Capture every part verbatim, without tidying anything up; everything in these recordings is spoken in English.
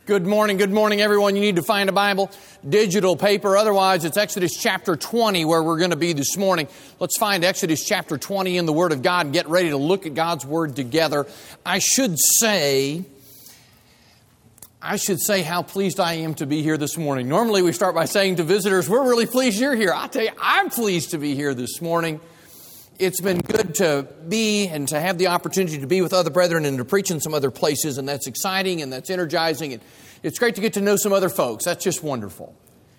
Good morning, good morning, everyone. You need to find a Bible, digital paper. Otherwise, it's Exodus chapter twenty where we're going to be this morning. Let's find Exodus chapter twenty in the Word of God and get ready to look at God's Word together. I should say, I should say how pleased I am to be here this morning. Normally, we start by saying to visitors, we're really pleased you're here. I tell you, I'm pleased to be here this morning. It's been good to be and to have the opportunity to be with other brethren and to preach in some other places, and that's exciting and that's energizing. And it's great to get to know some other folks. That's just wonderful.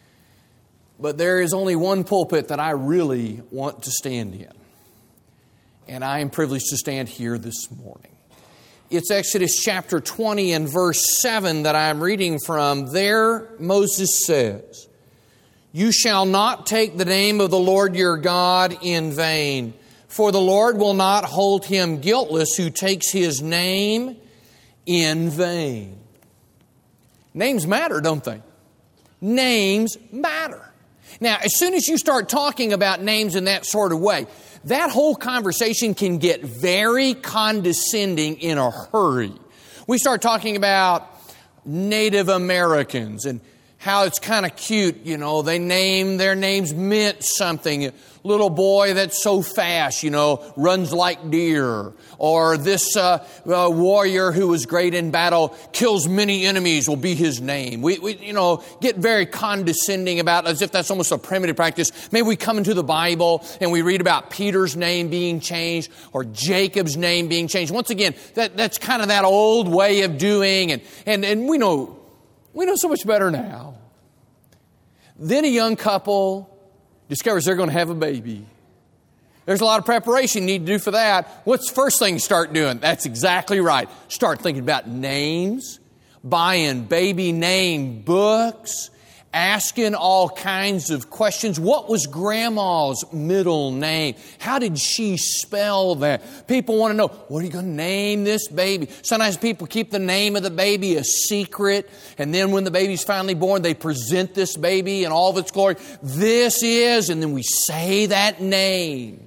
But there is only one pulpit that I really want to stand in, and I am privileged to stand here this morning. It's Exodus chapter twenty and verse seven that I'm reading from. There Moses says, "You shall not take the name of the Lord your God in vain. For the Lord will not hold him guiltless who takes his name in vain." Names matter, don't they? Names matter. Now, as soon as you start talking about names in that sort of way, that whole conversation can get very condescending in a hurry. We start talking about Native Americans and how it's kind of cute, you know, they name, their names meant something. Little boy that's so fast, you know, runs like deer. Or this uh, uh, warrior who was great in battle, kills many enemies, will be his name. We, we, you know, get very condescending about as if that's almost a primitive practice. Maybe we come into the Bible and we read about Peter's name being changed or Jacob's name being changed. Once again, that, that's kind of that old way of doing, and, and, and we know We know so much better now. Then a young couple discovers they're going to have a baby. There's a lot of preparation you need to do for that. What's the first thing you start doing? That's exactly right. Start thinking about names, buying baby name books, asking all kinds of questions. What was Grandma's middle name? How did she spell that? People want to know, what are you going to name this baby? Sometimes people keep the name of the baby a secret, and then when the baby's finally born, they present this baby in all of its glory. This is, and then we say that name.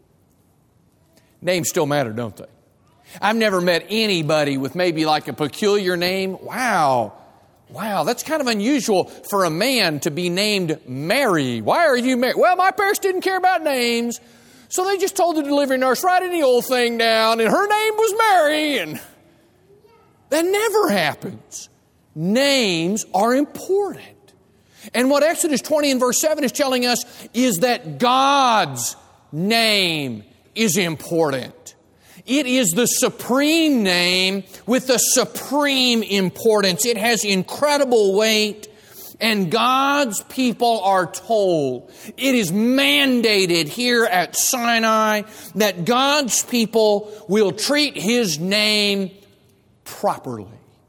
Names still matter, don't they? I've never met anybody with maybe like a peculiar name. Wow. Wow, that's kind of unusual for a man to be named Mary. Why are you Mary? Well, my parents didn't care about names, so they just told the delivery nurse, write any old thing down, and her name was Mary. And that never happens. Names are important. And what Exodus twenty and verse seven is telling us is that God's name is important. It is the supreme name with the supreme importance. It has incredible weight, and God's people are told, it is mandated here at Sinai that God's people will treat His name properly.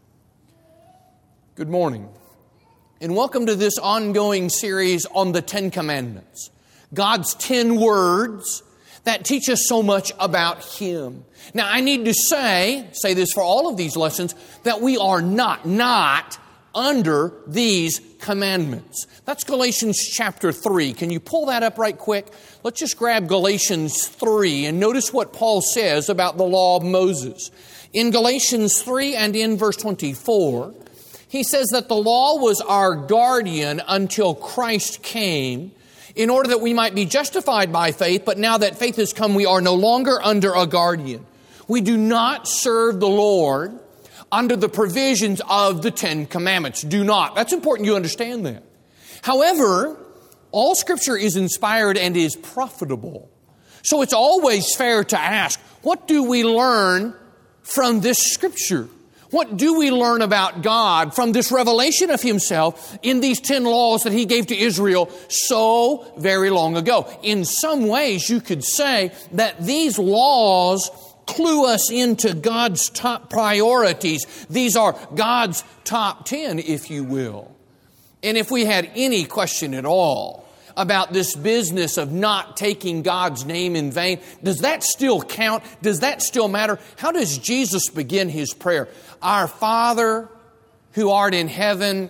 Good morning, and welcome to this ongoing series on the Ten Commandments. God's ten words that teach us so much about Him. Now, I need to say, say this for all of these lessons, that we are not, not under these commandments. That's Galatians chapter three. Can you pull that up right quick? Let's just grab Galatians three and notice what Paul says about the law of Moses. In Galatians three and in verse twenty-four, he says that the law was our guardian until Christ came, in order that we might be justified by faith, but now that faith has come, we are no longer under a guardian. We do not serve the Lord under the provisions of the Ten Commandments. Do not. That's important you understand that. However, all Scripture is inspired and is profitable. So it's always fair to ask, what do we learn from this Scripture? What do we learn about God from this revelation of Himself in these ten laws that He gave to Israel so very long ago? In some ways, you could say that these laws clue us into God's top priorities. These are God's top ten, if you will. And if we had any question at all about this business of not taking God's name in vain, does that still count? Does that still matter? How does Jesus begin His prayer? Our Father who art in heaven,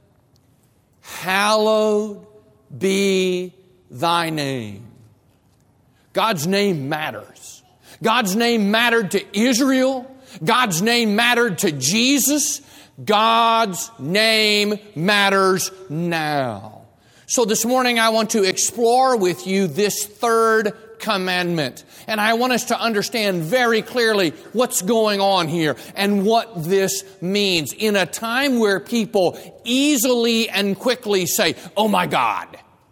hallowed be thy name. God's name matters. God's name mattered to Israel. God's name mattered to Jesus. God's name matters now. So this morning I want to explore with you this third commandment. And I want us to understand very clearly what's going on here and what this means. In a time where people easily and quickly say, "Oh my God."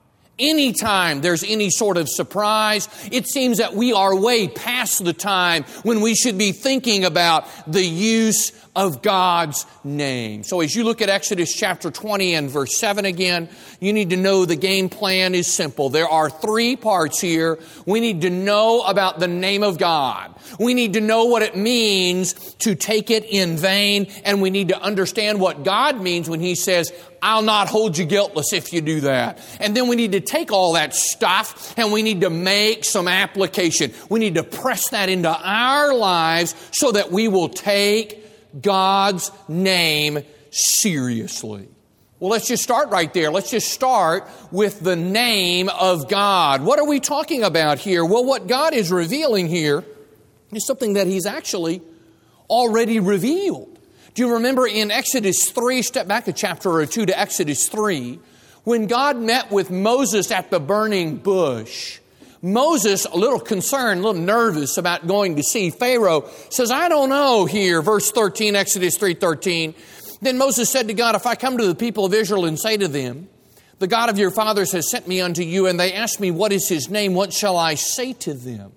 Anytime there's any sort of surprise, it seems that we are way past the time when we should be thinking about the use of God's name. So as you look at Exodus chapter twenty and verse seven again, you need to know the game plan is simple. There are three parts here. We need to know about the name of God. We need to know what it means to take it in vain, and we need to understand what God means when He says, "I'll not hold you guiltless if you do that." And then we need to take all that stuff and we need to make some application. We need to press that into our lives so that we will take God's name seriously. Well, let's just start right there. Let's just start with the name of God. What are we talking about here? Well, what God is revealing here is something that He's actually already revealed. Do you remember in Exodus three, step back a chapter or two to Exodus three, when God met with Moses at the burning bush? Moses, a little concerned, a little nervous about going to see Pharaoh, says, "I don't know here." Verse thirteen, Exodus three thirteen. Then Moses said to God, "If I come to the people of Israel and say to them, 'The God of your fathers has sent me unto you,' and they ask me, 'What is His name?' what shall I say to them?"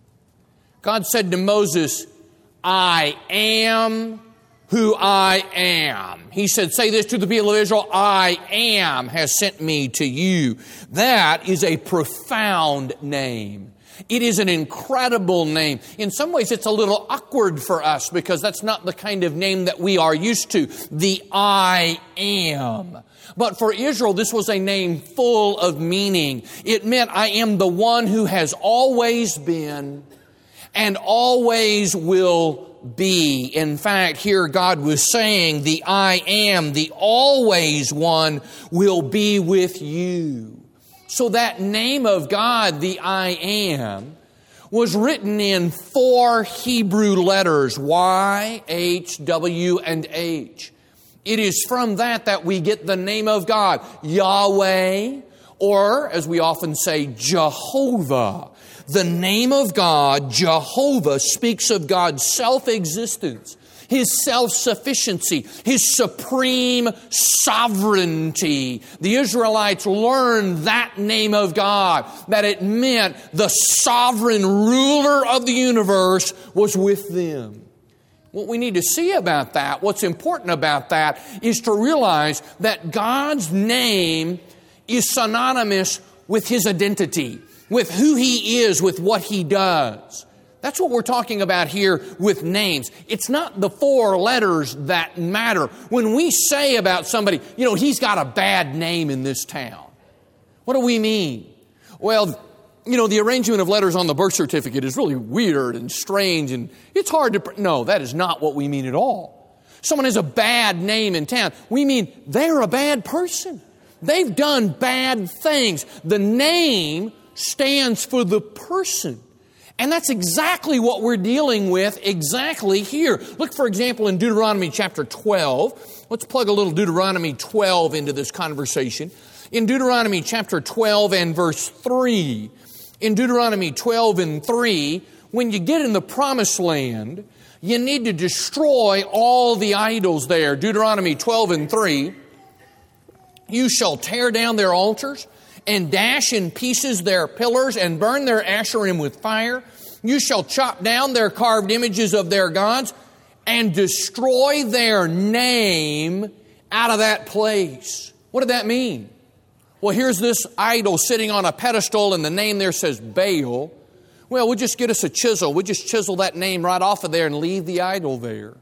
God said to Moses, "I am who I am." He said, "Say this to the people of Israel, 'I am has sent me to you.'" That is a profound name. It is an incredible name. In some ways, it's a little awkward for us because that's not the kind of name that we are used to. The I am. But for Israel, this was a name full of meaning. It meant I am the one who has always been and always will be. In fact, here God was saying, the I am, the always one, will be with you. So that name of God, the I am, was written in four Hebrew letters, Y, H, W, and H. It is from that that we get the name of God, Yahweh, or as we often say, Jehovah. The name of God, Jehovah, speaks of God's self-existence, His self-sufficiency, His supreme sovereignty. The Israelites learned that name of God, that it meant the sovereign ruler of the universe was with them. What we need to see about that, what's important about that, is to realize that God's name is synonymous with His identity, with who He is, with what He does. That's what we're talking about here with names. It's not the four letters that matter. When we say about somebody, you know, he's got a bad name in this town, what do we mean? Well, you know, the arrangement of letters on the birth certificate is really weird and strange, and it's hard to... Pr- no, that is not what we mean at all. Someone has a bad name in town. We mean they're a bad person. They've done bad things. The name stands for the person. And that's exactly what we're dealing with exactly here. Look, for example, in Deuteronomy chapter twelve. Let's plug a little Deuteronomy twelve into this conversation. In Deuteronomy chapter twelve and verse three, in Deuteronomy twelve and three, when you get in the promised land, you need to destroy all the idols there. Deuteronomy twelve and three, you shall tear down their altars and dash in pieces their pillars and burn their Asherim with fire. You shall chop down their carved images of their gods and destroy their name out of that place. What did that mean? Well, here's this idol sitting on a pedestal and the name there says Baal. Well, we'll just get us a chisel. We'll just chisel that name right off of there and leave the idol there.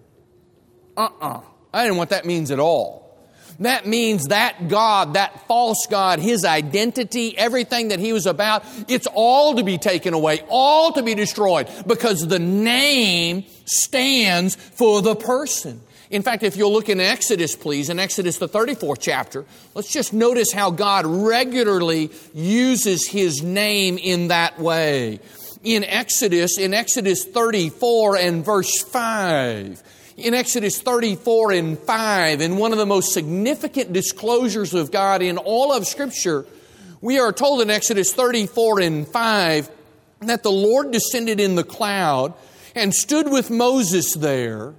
Uh-uh. I didn't know what that means at all. That means that God, that false God, His identity, everything that He was about, it's all to be taken away, all to be destroyed, because the name stands for the person. In fact, if you'll look in Exodus, please, in Exodus the thirty-fourth chapter, let's just notice how God regularly uses His name in that way. In Exodus, in Exodus thirty-four and verse five, In Exodus thirty-four and five, in one of the most significant disclosures of God in all of Scripture, we are told in Exodus thirty-four and five that the Lord descended in the cloud and stood with Moses there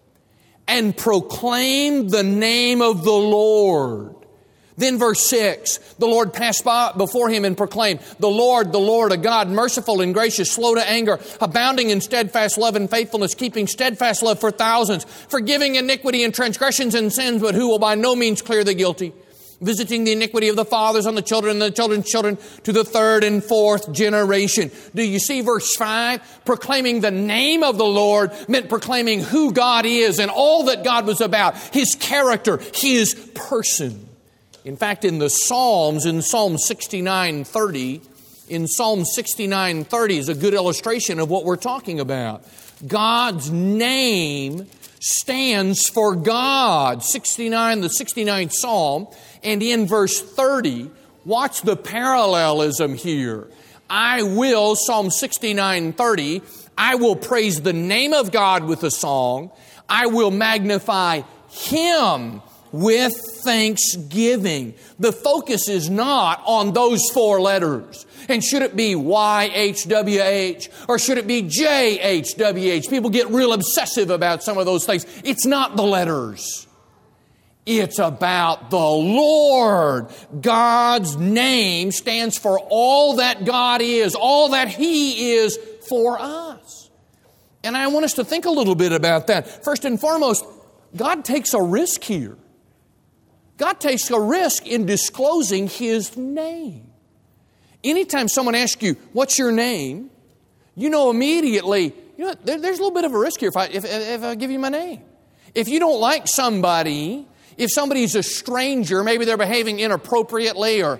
and proclaimed the name of the Lord. Then verse six, the Lord passed by before him and proclaimed, the Lord, the Lord, a God merciful and gracious, slow to anger, abounding in steadfast love and faithfulness, keeping steadfast love for thousands, forgiving iniquity and transgressions and sins, but who will by no means clear the guilty, visiting the iniquity of the fathers on the children and the children's children to the third and fourth generation. Do you see verse five? Proclaiming the name of the Lord meant proclaiming who God is and all that God was about, His character, His person. In fact, in the Psalms, in Psalm sixty-nine thirty, in Psalm sixty-nine thirty is a good illustration of what we're talking about. God's name stands for God. sixty-nine, the sixty-ninth Psalm. And in verse thirty, watch the parallelism here. I will, Psalm sixty-nine thirty, I will praise the name of God with a song. I will magnify Him with thanksgiving. The focus is not on those four letters. And should it be Y H W H or should it be J H W H? People get real obsessive about some of those things. It's not the letters. It's about the Lord. God's name stands for all that God is, all that He is for us. And I want us to think a little bit about that. First and foremost, God takes a risk here. God takes a risk in disclosing His name. Anytime someone asks you, what's your name? You know immediately, you know, there, there's a little bit of a risk here if I, if, if I give you my name. If you don't like somebody, if somebody's a stranger, maybe they're behaving inappropriately, or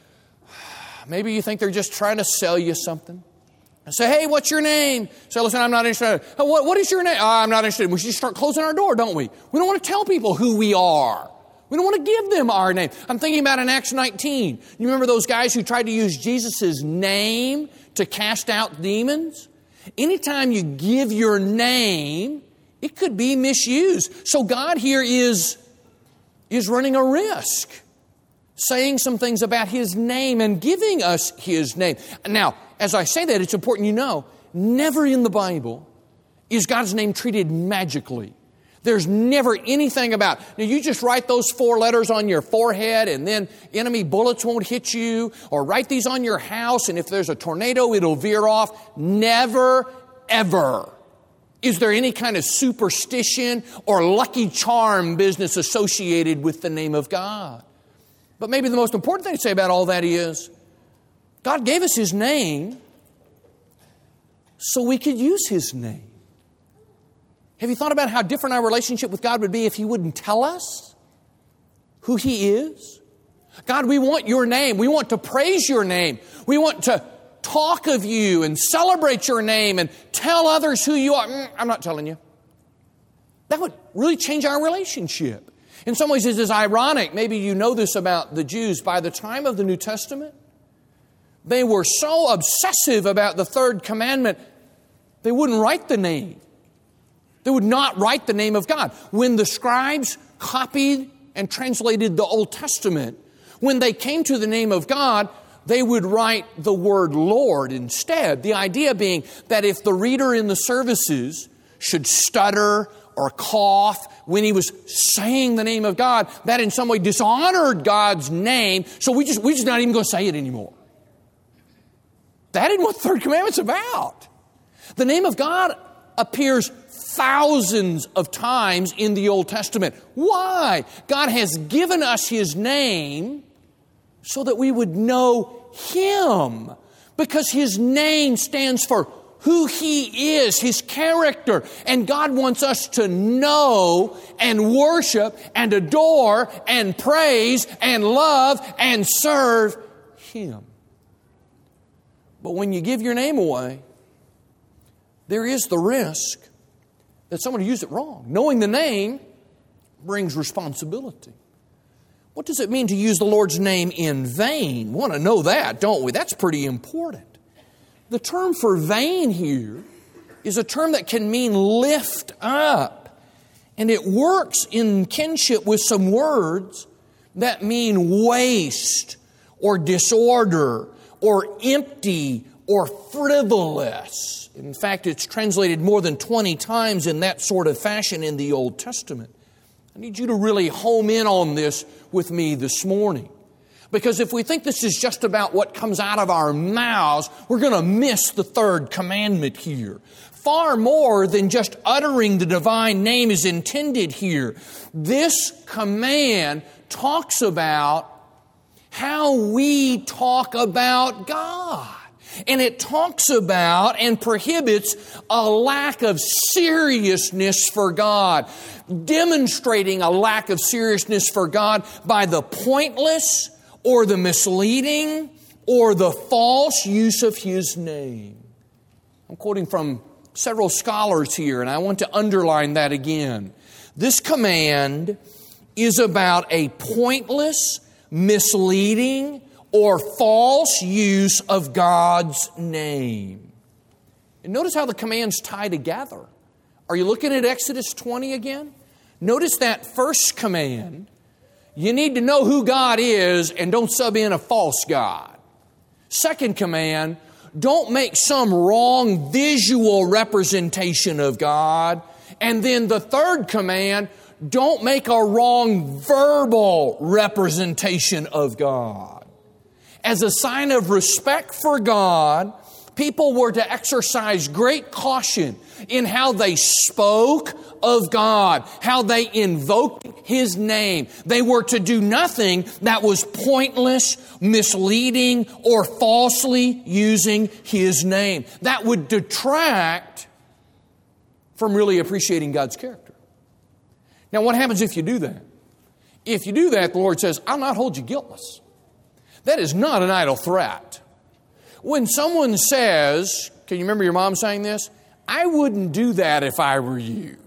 maybe you think they're just trying to sell you something. I say, hey, what's your name? Say, listen, I'm not interested. Oh, what, what is your name? Oh, I'm not interested. We should start closing our door, don't we? We don't want to tell people who we are. We don't want to give them our name. I'm thinking about in Acts nineteen. You remember those guys who tried to use Jesus' name to cast out demons? Anytime you give your name, it could be misused. So God here is, is running a risk, saying some things about His name and giving us His name. Now, as I say that, it's important you know, never in the Bible is God's name treated magically. There's never anything about, now you just write those four letters on your forehead and then enemy bullets won't hit you, or write these on your house and if there's a tornado it'll veer off. Never, ever is there any kind of superstition or lucky charm business associated with the name of God. But maybe the most important thing to say about all that is, God gave us His name so we could use His name. Have you thought about how different our relationship with God would be if He wouldn't tell us who He is? God, we want your name. We want to praise your name. We want to talk of you and celebrate your name and tell others who you are. Mm, I'm not telling you. That would really change our relationship. In some ways, it is ironic. Maybe you know this about the Jews. By the time of the New Testament, they were so obsessive about the third commandment, they wouldn't write the name. They would not write the name of God. When the scribes copied and translated the Old Testament, when they came to the name of God, they would write the word Lord instead. The idea being that if the reader in the services should stutter or cough when he was saying the name of God, that in some way dishonored God's name, so we just, we're just not even going to say it anymore. That isn't what the third commandment's about. The name of God appears thousands of times in the Old Testament. Why? God has given us His name so that we would know Him. Because His name stands for who He is, His character. And God wants us to know and worship and adore and praise and love and serve Him. But when you give your name away, there is the risk that someone will use it wrong. Knowing the name brings responsibility. What does it mean to use the Lord's name in vain? We want to know that, don't we? That's pretty important. The term for vain here is a term that can mean lift up. And it works in kinship with some words that mean waste or disorder or empty or frivolous. In fact, it's translated more than twenty times in that sort of fashion in the Old Testament. I need you to really home in on this with me this morning. Because if we think this is just about what comes out of our mouths, we're going to miss the third commandment here. Far more than just uttering the divine name is intended here. This command talks about how we talk about God. And it talks about and prohibits a lack of seriousness for God, demonstrating a lack of seriousness for God by the pointless or the misleading or the false use of His name. I'm quoting from several scholars here, and I want to underline that again. This command is about a pointless, misleading, or false use of God's name. And notice how the commands tie together. Are you looking at Exodus twenty again? Notice that first command. You need to know who God is and don't sub in a false God. Second command, don't make some wrong visual representation of God. And then the third command, don't make a wrong verbal representation of God. As a sign of respect for God, people were to exercise great caution in how they spoke of God, how they invoked His name. They were to do nothing that was pointless, misleading, or falsely using His name. That would detract from really appreciating God's character. Now, what happens if you do that? If you do that, the Lord says, I'll not hold you guiltless. That is not an idle threat. When someone says, can you remember your mom saying this? I wouldn't do that if I were you.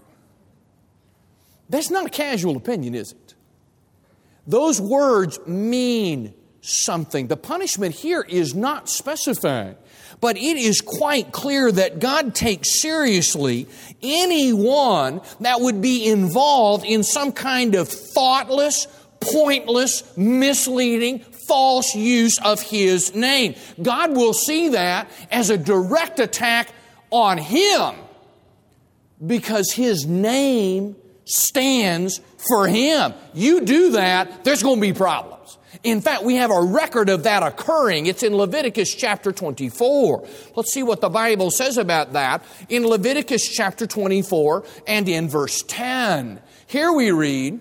That's not a casual opinion, is it? Those words mean something. The punishment here is not specified, but it is quite clear that God takes seriously anyone that would be involved in some kind of thoughtless, pointless, misleading, false use of His name. God will see that as a direct attack on Him because His name stands for Him. You do that, there's going to be problems. In fact, we have a record of that occurring. It's in Leviticus chapter twenty-four. Let's see what the Bible says about that in Leviticus chapter twenty-four and in verse ten. Here we read,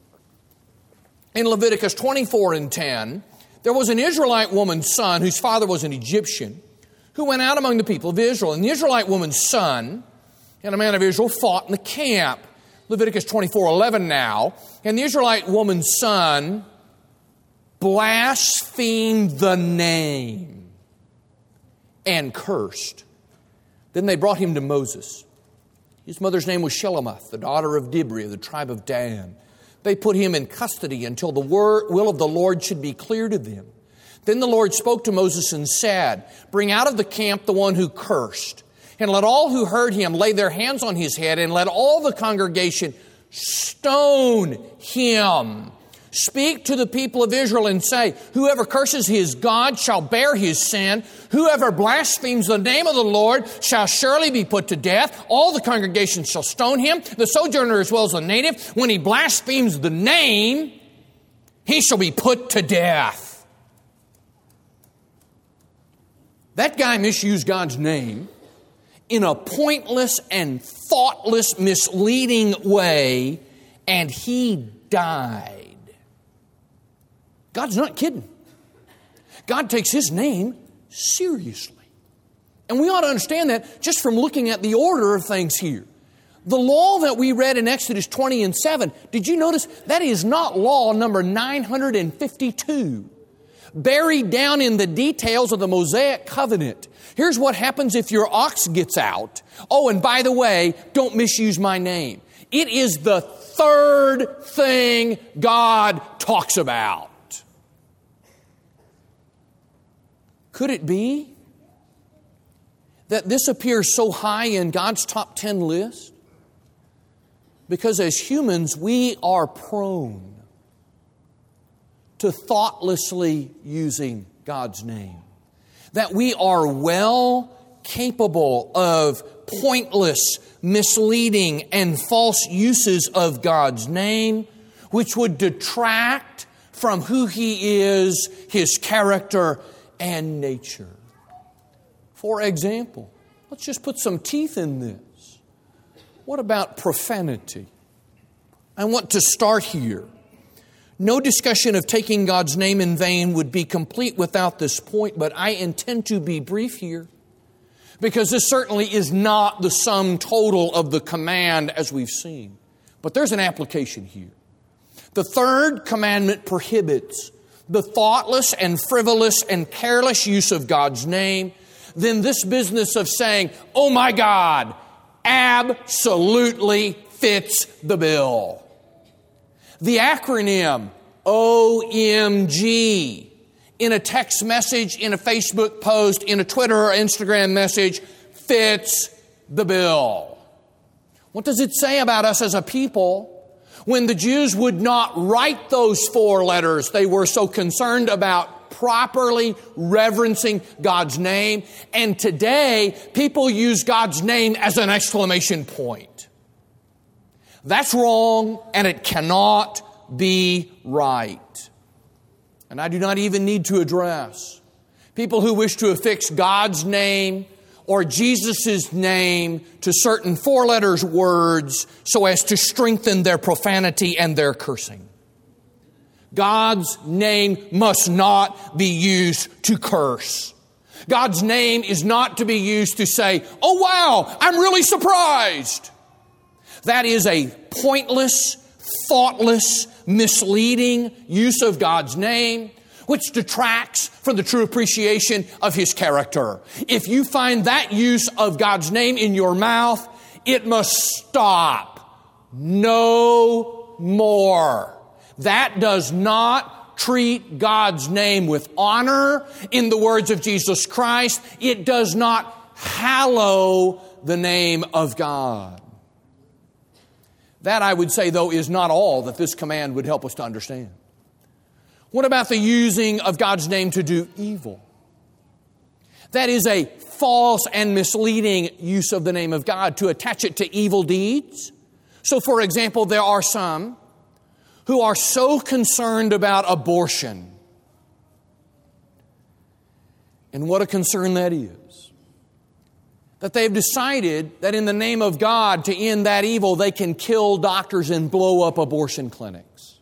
in Leviticus twenty-four and ten, there was an Israelite woman's son whose father was an Egyptian who went out among the people of Israel. And the Israelite woman's son and a man of Israel fought in the camp. Leviticus twenty-four eleven now. And the Israelite woman's son blasphemed the name and cursed. Then they brought him to Moses. His mother's name was Shelomoth, the daughter of Dibri of the tribe of Dan. They put him in custody until the word, will of the Lord should be clear to them. Then the Lord spoke to Moses and said, bring out of the camp the one who cursed, and let all who heard him lay their hands on his head, and let all the congregation stone him. Speak to the people of Israel and say, whoever curses his God shall bear his sin. Whoever blasphemes the name of the Lord shall surely be put to death. All the congregation shall stone him, the sojourner as well as the native. When he blasphemes the name, he shall be put to death. That guy misused God's name in a pointless and thoughtless, misleading way, and he died. God's not kidding. God takes His name seriously. And we ought to understand that just from looking at the order of things here. The law that we read in Exodus twenty and seven, did you notice that is not law number nine hundred fifty-two? Buried down in the details of the Mosaic covenant. Here's what happens if your ox gets out. Oh, and by the way, don't misuse my name. It is the third thing God talks about. Could it be that this appears so high in God's top ten list Because as humans, we are prone to thoughtlessly using God's name. That we are well capable of pointless, misleading, and false uses of God's name, which would detract from who He is, His character, and nature. For example, let's just put some teeth in this. What about profanity? I want to start here. No discussion of taking God's name in vain would be complete without this point, but I intend to be brief here, because this certainly is not the sum total of the command as we've seen. But there's an application here. The third commandment prohibits the thoughtless and frivolous and careless use of God's name. Then this business of saying, "Oh my God," absolutely fits the bill. The acronym O M G in a text message, in a Facebook post, in a Twitter or Instagram message fits the bill. What does it say about us as a people when the Jews would not write those four letters? They were so concerned about properly reverencing God's name. And today, people use God's name as an exclamation point. That's wrong, and it cannot be right. And I do not even need to address people who wish to affix God's name or Jesus' name to certain four letters words so as to strengthen their profanity and their cursing. God's name must not be used to curse. God's name is not to be used to say, "Oh wow, I'm really surprised." That is a pointless, thoughtless, misleading use of God's name, which detracts from the true appreciation of His character. If you find that use of God's name in your mouth, it must stop. No more. That does not treat God's name with honor. In the words of Jesus Christ, it does not hallow the name of God. That, I would say, though, is not all that this command would help us to understand. What about the using of God's name to do evil? That is a false and misleading use of the name of God, to attach it to evil deeds. So, for example, there are some who are so concerned about abortion. And what a concern that is. That they've decided that in the name of God, to end that evil, they can kill doctors and blow up abortion clinics.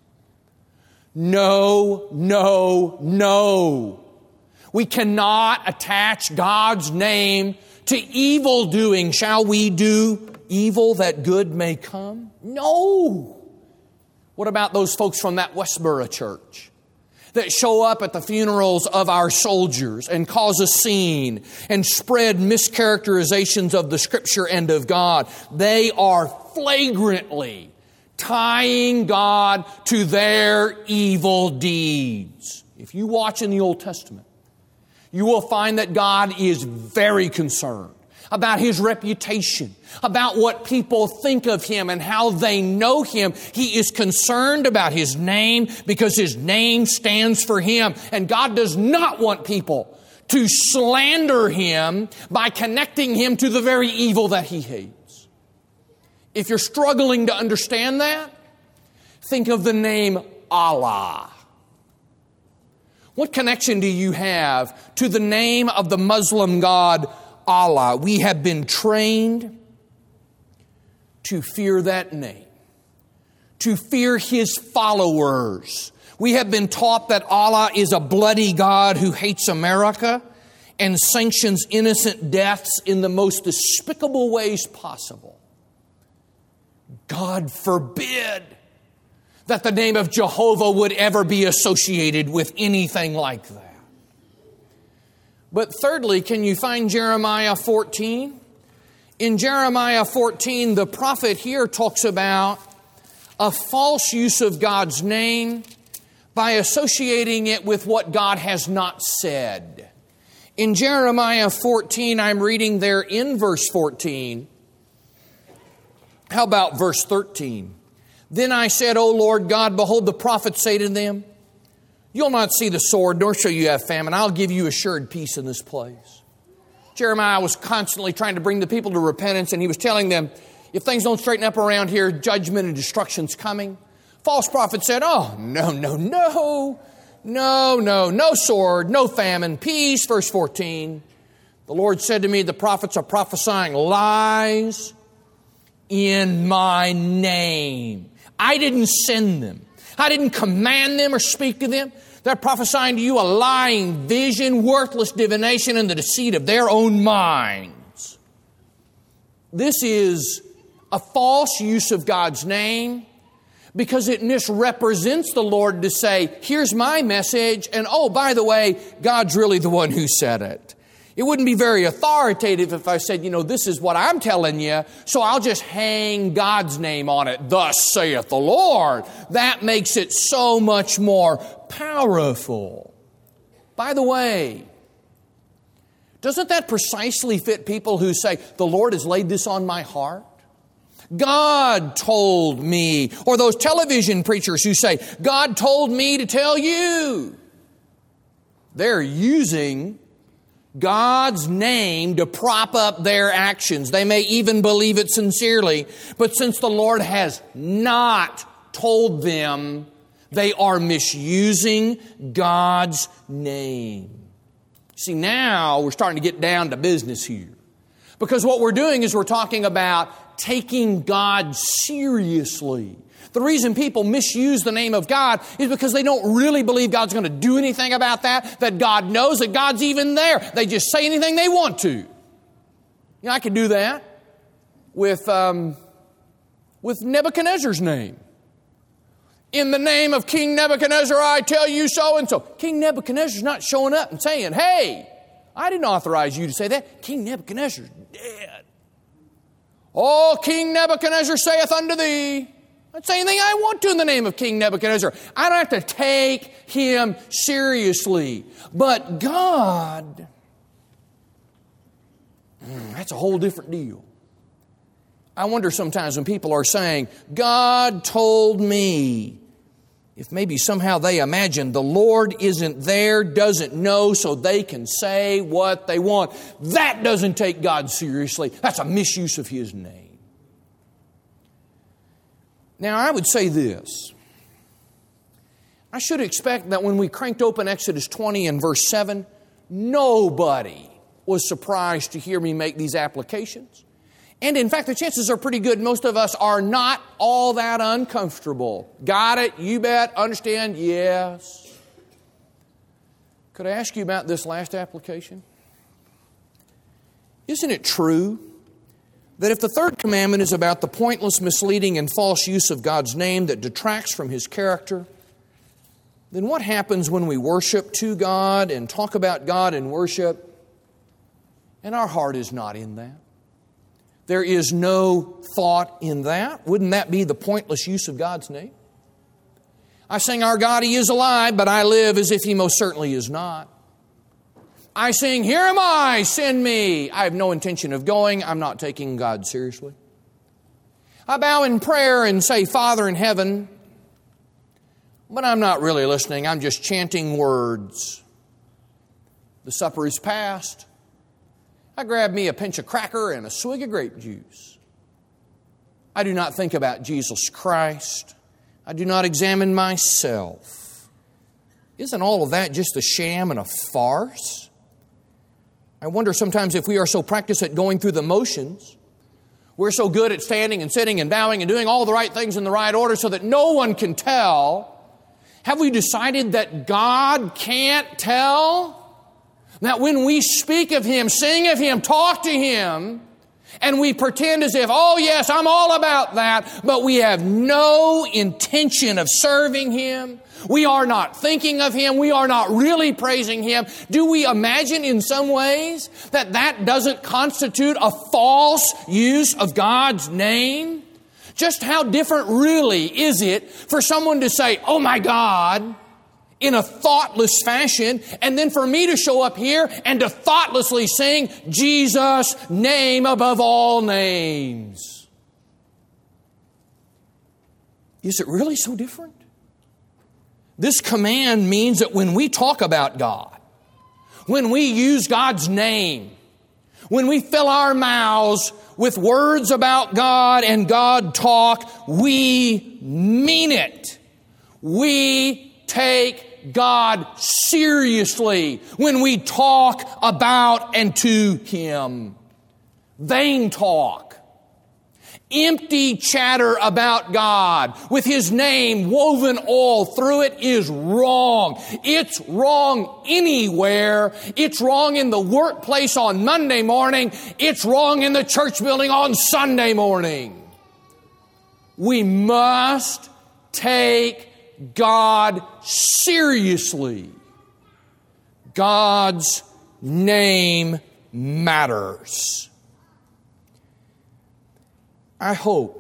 No, no, no. We cannot attach God's name to evil doing. Shall we do evil that good may come? No. What about those folks from that Westboro church that show up at the funerals of our soldiers and cause a scene and spread mischaracterizations of the Scripture and of God? They are flagrantly tying God to their evil deeds. If you watch in the Old Testament, you will find that God is very concerned about His reputation, about what people think of Him and how they know Him. He is concerned about His name because His name stands for Him. And God does not want people to slander Him by connecting Him to the very evil that He hates. If you're struggling to understand that, think of the name Allah. What connection do you have to the name of the Muslim God Allah? We have been trained to fear that name, to fear His followers. We have been taught that Allah is a bloody God who hates America and sanctions innocent deaths in the most despicable ways possible. God forbid that the name of Jehovah would ever be associated with anything like that. But thirdly, can you find Jeremiah fourteen? In Jeremiah fourteen, the prophet here talks about a false use of God's name by associating it with what God has not said. In Jeremiah fourteen, I'm reading there in verse fourteen, How about verse thirteen? Then I said, O Lord God, behold, the prophets say to them, you'll not see the sword, nor shall you have famine. I'll give you assured peace in this place. Jeremiah was constantly trying to bring the people to repentance, and he was telling them, if things don't straighten up around here, judgment and destruction's coming. False prophets said, oh, no, no, no, no, no, no sword, no famine, peace. Verse fourteen, the Lord said to me, the prophets are prophesying lies in my name. I didn't send them. I didn't command them or speak to them. They're prophesying to you a lying vision, worthless divination, and the deceit of their own minds. This is a false use of God's name because it misrepresents the Lord to say, here's my message, and oh, by the way, God's really the one who said it. It wouldn't be very authoritative if I said, you know, this is what I'm telling you, so I'll just hang God's name on it. Thus saith the Lord. That makes it so much more powerful. By the way, doesn't that precisely fit people who say, the Lord has laid this on my heart? God told me. Or those television preachers who say, God told me to tell you. They're using God's name to prop up their actions. They may even believe it sincerely, but since the Lord has not told them, they are misusing God's name. See, now we're starting to get down to business here. Because what we're doing is we're talking about taking God seriously. The reason people misuse the name of God is because they don't really believe God's going to do anything about that, that God knows that God's even there. They just say anything they want to. You know, I could do that with, um, with Nebuchadnezzar's name. In the name of King Nebuchadnezzar, I tell you so and so. King Nebuchadnezzar's not showing up and saying, hey, I didn't authorize you to say that. King Nebuchadnezzar's dead. Oh, King Nebuchadnezzar saith unto thee. I say anything I want to in the name of King Nebuchadnezzar. I don't have to take him seriously. But God, that's a whole different deal. I wonder sometimes when people are saying, God told me, if maybe somehow they imagine the Lord isn't there, doesn't know, so they can say what they want. That doesn't take God seriously. That's a misuse of His name. Now, I would say this. I should expect that when we cranked open Exodus twenty and verse seven, nobody was surprised to hear me make these applications. And in fact, the chances are pretty good most of us are not all that uncomfortable. Got it? You bet? Understand? Yes. Could I ask you about this last application? Isn't it true that if the third commandment is about the pointless, misleading, and false use of God's name that detracts from His character, then what happens when we worship to God and talk about God in worship, and our heart is not in that? There is no thought in that. Wouldn't that be the pointless use of God's name? I sing, our God, He is alive, but I live as if He most certainly is not. I sing, here am I, send me. I have no intention of going. I'm not taking God seriously. I bow in prayer and say, Father in heaven, but I'm not really listening. I'm just chanting words. The supper is past. I grab me a pinch of cracker and a swig of grape juice. I do not think about Jesus Christ. I do not examine myself. Isn't all of that just a sham and a farce? I wonder sometimes if we are so practiced at going through the motions, we're so good at standing and sitting and bowing and doing all the right things in the right order so that no one can tell. Have we decided that God can't tell? That when we speak of Him, sing of Him, talk to Him, and we pretend as if, oh yes, I'm all about that, but we have no intention of serving Him. We are not thinking of Him. We are not really praising Him. Do we imagine in some ways that that doesn't constitute a false use of God's name? Just how different really is it for someone to say, oh my God, in a thoughtless fashion, and then for me to show up here and to thoughtlessly sing Jesus' name above all names? Is it really so different? This command means that when we talk about God, when we use God's name, when we fill our mouths with words about God and God talk, we mean it. We take God seriously when we talk about and to Him. Vain talk, empty chatter about God with His name woven all through it is wrong. It's wrong anywhere. It's wrong in the workplace on Monday morning. It's wrong in the church building on Sunday morning. We must take God seriously. God's name matters. I hope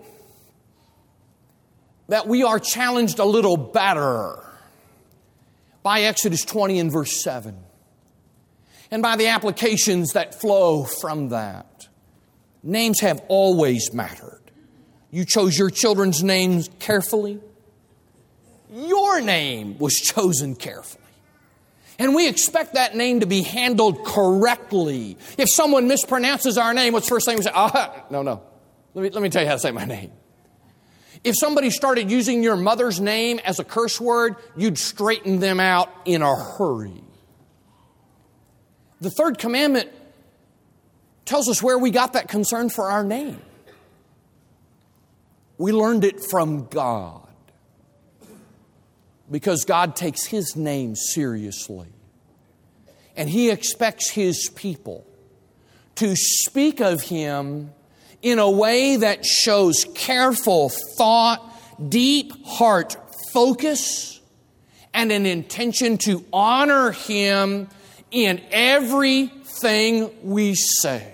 that we are challenged a little better by Exodus twenty and verse seven, and by the applications that flow from that. Names have always mattered. You chose your children's names carefully. Your name was chosen carefully. And we expect that name to be handled correctly. If someone mispronounces our name, what's the first thing we say? Ah, no, no. Let me, let me tell you how to say my name. If somebody started using your mother's name as a curse word, you'd straighten them out in a hurry. The third commandment tells us where we got that concern for our name. We learned it from God. Because God takes His name seriously. And He expects His people to speak of Him in a way that shows careful thought, deep heart focus, and an intention to honor Him in everything we say.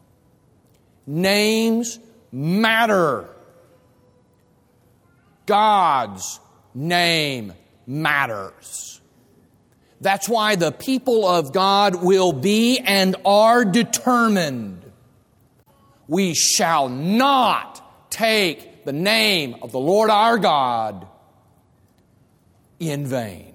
Names matter. God's name matters. That's why the people of God will be and are determined. We shall not take the name of the Lord our God in vain.